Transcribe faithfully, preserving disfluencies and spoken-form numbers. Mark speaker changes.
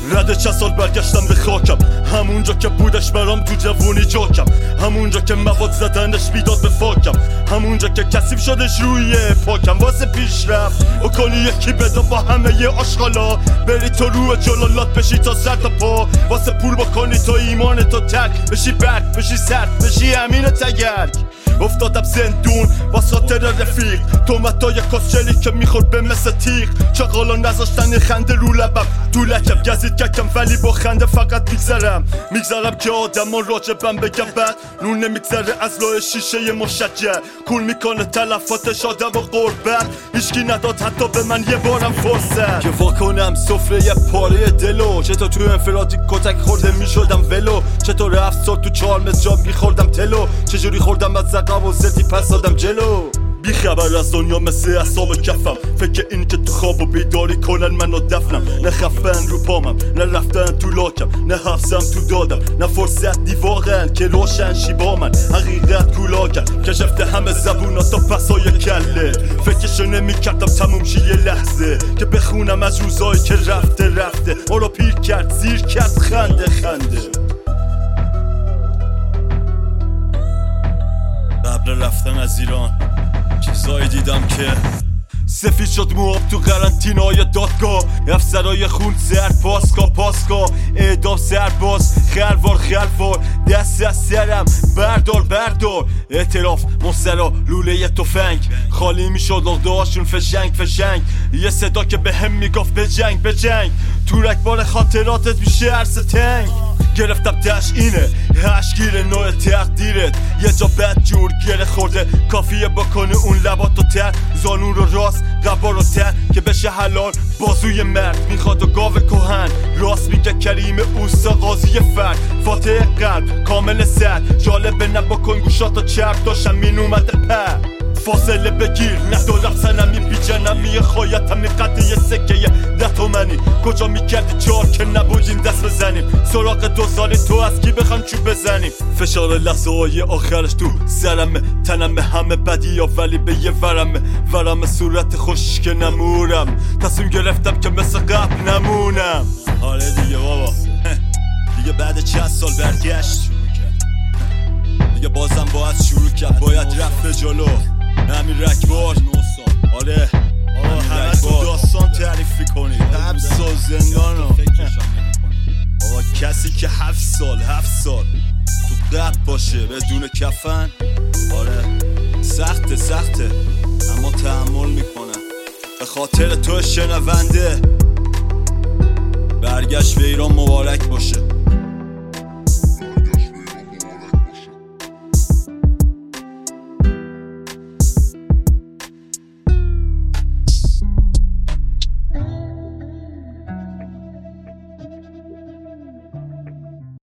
Speaker 1: رده چند سال برگشتم به خاکم، همونجا که بودش برام تو جوونی جاکم، همونجا که مواد زدنش بیداد به فاکم، همونجا که کثیف شدش روی پاکم. واسه پیشرفت و کنی یکی بدا با همه ی آشغالا، بری تو روی جلالات بشی تا سر تا پا، واسه پول بکنی تا ایمان تو ترک بشی، برد بشی سرد بشی امین تگرگ. افتادم زندون واسه خاطر رفیق، تومتای کسچلی که میخورد به مثل تیغ، چقالا نذاشتن خنده رو لبم، تو لکم گزید ککم ولی با خنده فقط میگذرم. میگذرم که آدمان راجبم بگم بد، نون نمیگذره از لای شیشه مشجر، کول میکنه تلفاتش آدم و قربت، هیچکی نداد حتی به من یه بارم فرصت که واکنم سفره یه پاره دلو. چطور تو انفرادی کتک خورده میشدم ولو، چطور هفت سال تو چهار متر میخوردم تلو، چجوری خوردم از زقب و زدی پس دادم جلو. بی خبر از دنیا مثل اصاب کفم، فکر این که تو خواب و بیداری کنن منو دفنم، نه خفن رو پامم نه رفتن تو لاکم، نه حفظم تو دادم نه فرصت دیواقن که روشن شی با من، حقیقت کولاکن کشفته همه زبونا تا پسای کله، فکرشو نمی کردم تموم شی یه لحظه که بخونم از روزایی که رفته رفته، ما رو پیر کرد زیر کرد خنده خنده. قبل رفتن از ایران چیزایی دیدم که سفید شد مواب تو قرنطینای دادگاه، افسرای خون زرد پاسکا پاسکا، اعدام سرباز خلوار خلوار، دست از سرم بردار بردار، اعتراف مسترا لوله تفنگ، خالی میشد لغده هاشون فشنگ فشنگ، یه صدا که به هم میگفت به جنگ به جنگ، تو رکبار خاطراتت میشه عرص تنگ. گرفتم تش اینه هشگیر نوع تقدیرت، یه جا بد جور گره خورده کافیه بکنه اون لباتو تر، زانون رو راست قبا رو تر که بشه حلال، بازوی مرد میخواد و گاو کهن، راست میگه کریم اوستا قاضی فرد، فاتح قلب کامل سد، جالبه نبکن گوشاتو چرب داشتم مین اومده پر، فاصله بگیر ندارم سنمی بی جنمی، خواهیتم نقده یه سکه یه ده تومنی، کجا میکردی چار که نبودیم دست بزنیم، سراغ دو سالی تو از کی بخوام چوب بزنیم، فشار لحظه های آخرش تو سرمه، تنم همه بدی ها ولی به یه ورمه، ورم صورت خوش که نمورم، تصمیم گرفتم که مثل قبل نمونم. آره دیگه بابا دیگه بعد چند سال برگشت دیگه بازم باید شروع کرد، باید رفت به جلو، همین رکبار. آره آه همه تو داستان تعریفی کنید، هفت سال زندان رو آقا کسی که هفت سال هفت سال تو قبل باشه بدون کفن، آره سخته سخته اما تحمل میکنه. به خاطر تو شنونده برگشت به ایران مبارک باشه.